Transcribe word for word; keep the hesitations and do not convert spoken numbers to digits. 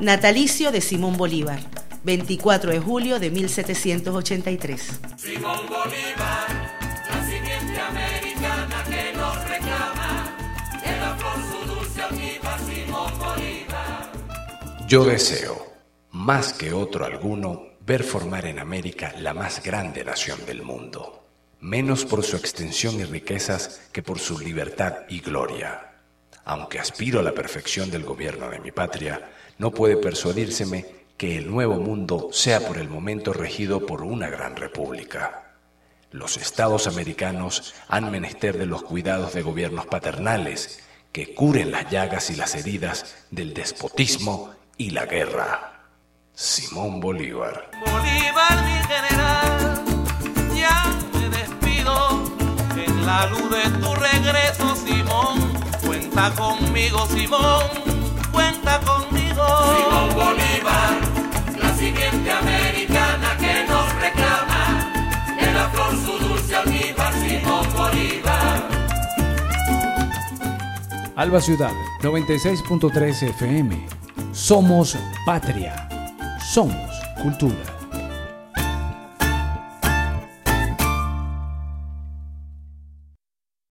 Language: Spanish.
Natalicio de Simón Bolívar, veinticuatro de julio de mil setecientos ochenta y tres. Simón Bolívar, la simiente americana que nos reclama, que la flor su dulce almíbar, Simón Bolívar. Yo deseo, más que otro alguno, ver formar en América la más grande nación del mundo, menos por su extensión y riquezas que por su libertad y gloria. Aunque aspiro a la perfección del gobierno de mi patria, no puede persuadírseme que el nuevo mundo sea por el momento regido por una gran república. Los estados americanos han menester de los cuidados de gobiernos paternales que curen las llagas y las heridas del despotismo y la guerra. Simón Bolívar. Bolívar, mi general, ya me despido en la luz de tu regreso, Simón. Cuenta conmigo, Simón, cuenta conmigo. Simón Bolívar, la simiente americana que nos reclama, que la flor su dulce almíbar, Simón Bolívar. Alba Ciudad, noventa y seis punto tres F M. Somos patria. Somos cultura.